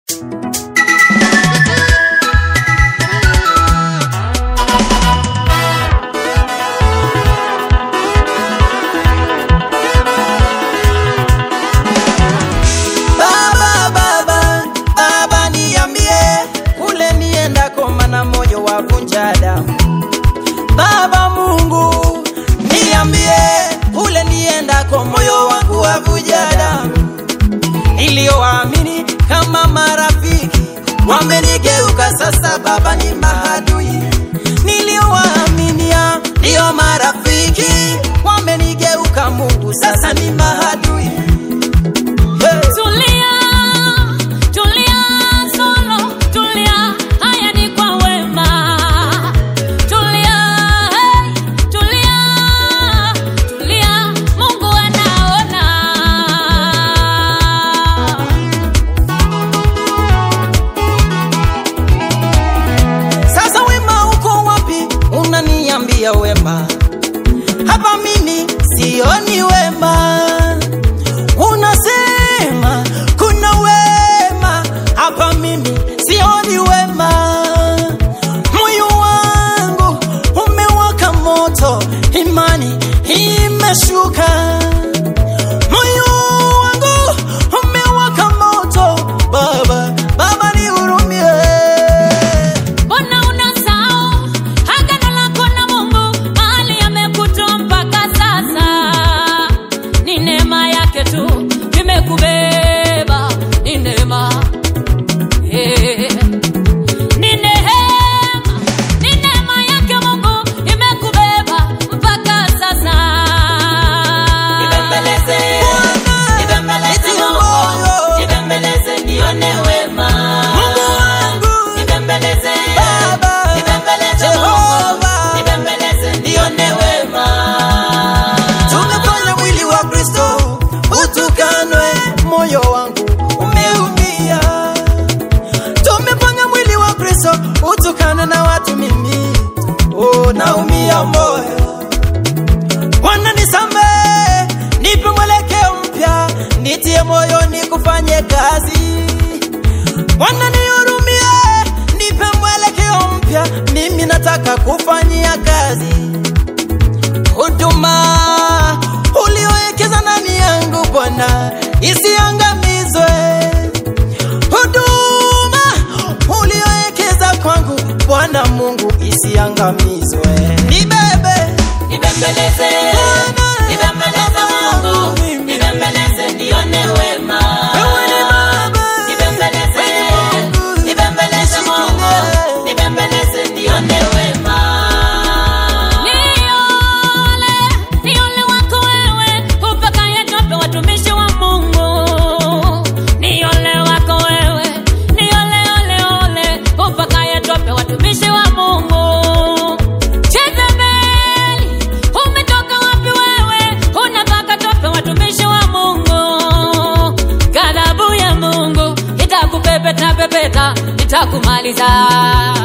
Baba niambie kule nienda koma na moyo wa vunja damu. Baba Mungu niambie kule nienda kwa moyo wangu wa vunja damu. Niliowaamini kama marafiki wamenigeuka sasa Baba ni maadui. Niliowaaminia ndio marafiki wamenigeuka Mungu sasa ni maadui. Wema hapa mimi sioni wema, unasema kuna wema hapa mimi sioni wema. Moyo wangu umewaka moto, imani imeshuka. Moyo wangu umewaka moto, Baba nihurumie. Moyo wangu umeumia, tumefanya mwili wa Kristo utukane na watu, mimi naumia moyo. Bwana nisamehe, nipe mwelekeo mpya, nitie moyo nikufanye kazi. Bwana nihurumie, nipe mwelekeo mpya, mimi nataka kufanyia kazi. Huduma uliowekeza ndani yangu Bwana isiangamizwe. Huduma uliowekeza kwangu Bwana Mungu isiangamizwe. Nibembeleze Mungu, nibembeleze nione wema. Nibembeleze Mungu, nibembeleze nione wema. Niole wako wewe, upakaye tope watumishi wa Mungu. Niole wako wewe, niole upakaye tope watumishi wa Mungu. Jezebeli, umetoka wapi wewe? Unapaka tope watumishi wa Mungu. Ghadhabu ya Mungu itakupepeta, itakumaliza.